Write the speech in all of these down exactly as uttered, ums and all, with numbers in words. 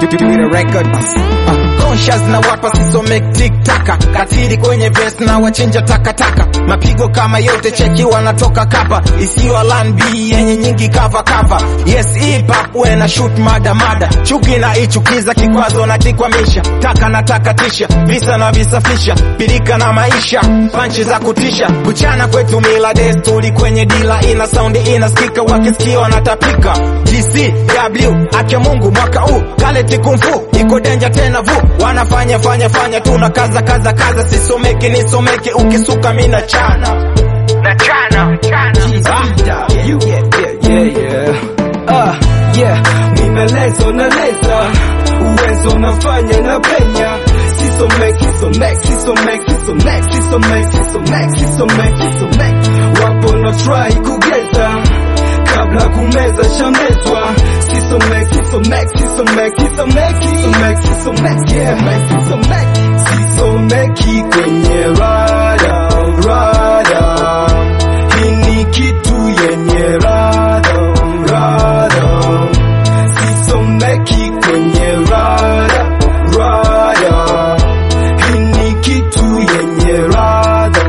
Twitter Records. uh, Conscious na wapa sisomeki tik-taka, katiri kwenye verse na wachinja takataka, mapigo kama yote cheki wanatoka kapa, isiwa land B yenye nyingi cover cover. Yes hip hop wena shoot mada mada, chuki na ichukiza kikwazo na kikwamisha, taka na takatisha, visa na visafisha, pilika na maisha, punch za kutisha, kuchana kwetu mila desturi kwenye dila, ina sound ina skika wakisikia wanatapika. G C W ake Mungu mwaka huu kaleti kumfu iko danger tena vu, wanafanya fanya fanya tuna kaza kaza kaza, sisomeki nisomeki ukisuka mina chana na chana chana. You yeah yeah yeah ah yeah, nimelezo na leza uwezo nafanya na penya, sisomeki sisomeki sisomeki sisomeki sisomeki sisomeki sisomeki sisomeki, wapo na try kugeza kabla kumeza shamezwa, sisomeki sisomeki sisomeki sisomeki sisomeki sisomeki sisomeki sisomeki kwenye rada rada, hii ni kitu yenye rada rada, sisomeki kwenye rada rada, hii ni kitu yenye rada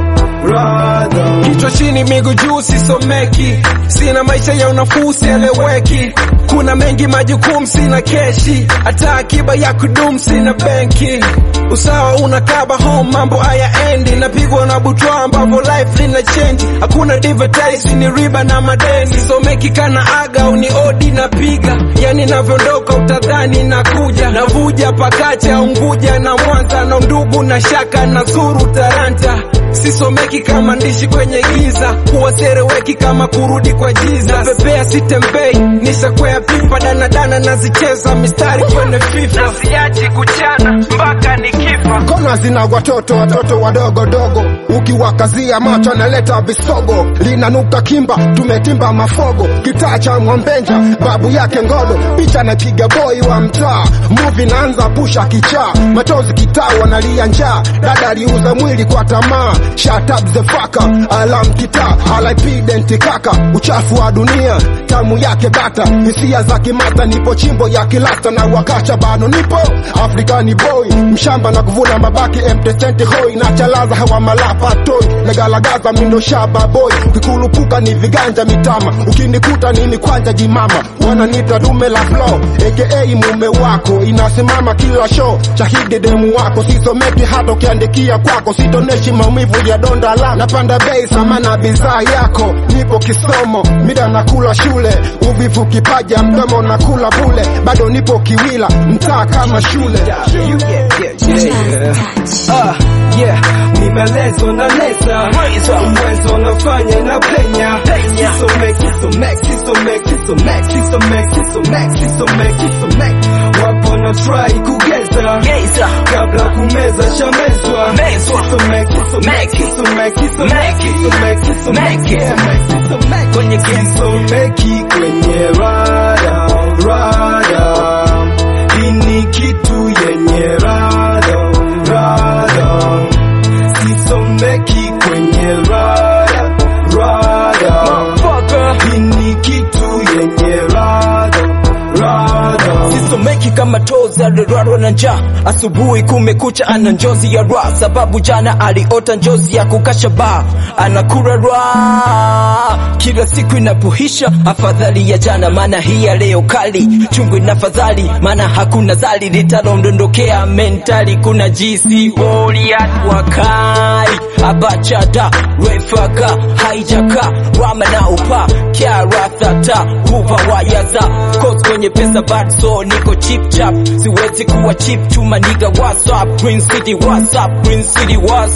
rada. Kichwa chini miguu juu sisomeki, sina maisha ya unafuu sieleweki, kuna mengi majukumu sina keshi, hata akiba ya kudumu sina benki, usawa unakaba home mambo haya endi, napigwa na butwa ambavo life lina change, hakuna advertise ni riba na madeni, sisomeki kana aga uni odi na piga, yani naviondoka utadhani nakuja, navuja pakacha Unguja na Mwanza, na ndugu na shaka na zuru Taranta, sisomeki kama ndishi kwenye giza, kuwasereweki kama kurudi kwa jiza, pepea sitembei nishakwea pipa, dana dana nazicheza mistari kwenye FIFA, na siachi kuchana mpaka nikifa. Kona zina watoto watoto wadogo dogo, ukiwakazia macho analeta visogo, linanuka kimba tumetimba mafogo, kitaa cha Mwambenja babu yake ngodo, picha napiga boy wa mtaa, movie naanza pusha kichaa, machozi kitaa wanalia njaa, dada aliuza mwili kwa tamaa, shut up the fucker, alam kitaa R I P denti kaka, uchafu wa dunia tamu yake bata, hisia za kimata, nipo chimbo ya kilasta na wakacha bano, nipo Afrikani boy mshamba na kuvuna mabaki empty centi hoi, na chalaza hawa malapa toy, legalagaza mindo shaba boy, kikulupuka ni viganja mitama, ukinikuta nini kwanja jimama, wananita dume la flow aka mume wako, inasimama kila show, shahidi demu wako, sisomeki hata ukiandikia kwako, sitoneshi maumivu ya donda la, napanda bei sama na bizaa yako, nipo kisomo mida nakula shule, uvivu kipaja mdomo nakula bule, bado nipo kiwila mtaa kama shule. You yeah yeah yeah ah yeah, nimelezo na leza uwezo nafanya na penya, sisomeki sisomeki sisomeki sisomeki sisomeki sisomeki sisomeki sisomeki, wapo na try kugeza kabla kumeza shamezwa, sisomeki sisomeki sisomeki sisomeki sisomeki sisomeki kwenye sisomeki kwenye rada rada, hii ni kitu yenye rada rada, sisomeki kwenye rada rada, hii ni kitu yenye rada rada, sisomeki kama tozi alirarwa na njaa, asubuhi kumekucha ana njozi ya ra, sababu jana aliota njozi ya kukasha ba, anakura ra kila siku inapohisha, afadhali ya jana maana hii ya leo kali, chungu inafadhali maana hakuna zali, litalondondokea mentali, kuna G C Warrior wakai abachata refaka haijaka rama na upa kia rathata kuva wayaza coast kwenye pesa bad, so niko chip chap, siwezi kuwa chip chuma niga WhatsApp Green City WhatsApp Green City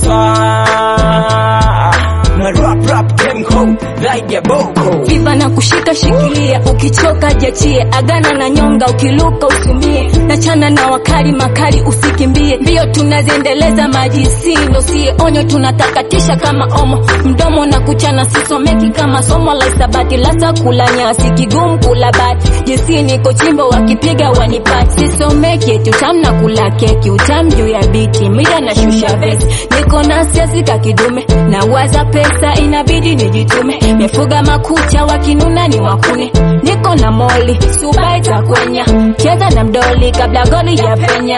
WhatsApp na rap rap game code like ya boko, viva na kushika shikilia, ukichoka jachie, agana na nyonga, ukiluka usumie, na chana na wakali makali usikimbie, mbio tunaziendeleza maji sindo sie onyo, tunatakatisha kama omo, mdomo na kuchana, sisomeki kama somo la isabati, lasa kula nyasi kigumu kula bati, jesi niko chimbo wakipiga wanipati, sisomeki tutam na kula keki, utam juu ya biti, mida na shusha vesi, niko na siasi kakidume, na waza pesa inabidi nijitume, mefuga wakikunja makucha wakinuna ni wakune. Niko na moli subai za kwenya, cheza na mdoli kabla goli ya penya.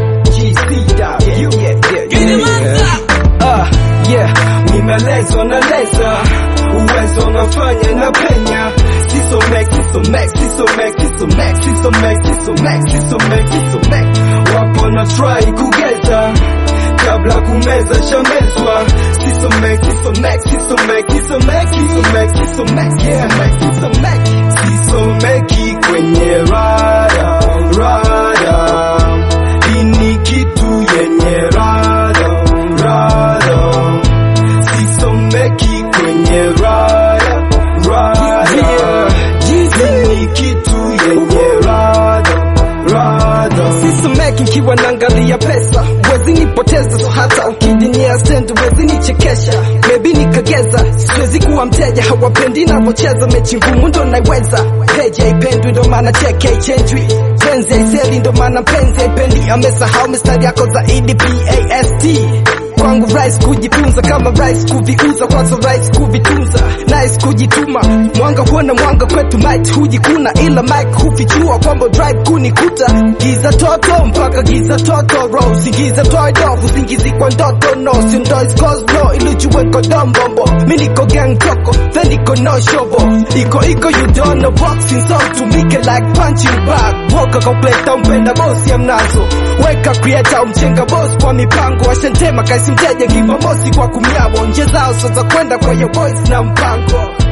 Ah, yeah, nimelezwa na leza, uwezo nafanya na penya. Siso mek, siso mek, siso mek, siso mek, siso mek, siso mek, siso mek, siso mek. Wapo na try kugeza, kabla kumeza shamezwa. Siso mek, siso mek, siso mek, siso mek, siso mek, siso mek, yeah, mek, siso mek. Siso meki kwenye rada, rada. Ini kitu yenye rada, rada. Siso meki kwenye rada, rada. Ini kitu yenye rada, rada. Siso meki kiwa nangalia pesa, wezi nipoteza, so hata ukidinia stand wezi nichekesha. Maybe nikageza, siwezi kuwa mteja, hawapendi navocheza, mechi ngumu ndo naiweza. Peja haipendwi ndo maana cheke haichenjwi, penzi haiseli ndo maana penzi haipendi. Amesahau mistari yako zaidi P A S T. Kwangu rice kujifunza kama rice kuviuza, kwazo rice kuvitunza, nice kujituma. Mwanga huona mwanga kwetu might hujikuna, ila mic hufichua kwamba drive kunikuta. Giza toto mpaka giza toto roll, singiza toy dog usingizi kwa ndoto no. Sindois cause no ilujue nko dombombo, mi niko gang toko then niko no shobo. Iko iko you don't know boxing so to make it like punching bag. Woka complete umpenda boss ya mnazo, weka creator umchenga boss kwa mipango. Ashantema kaisi mteja kipa mosi kwa kumyabo, nje zao so za kwenda kwa yo boys na mpango.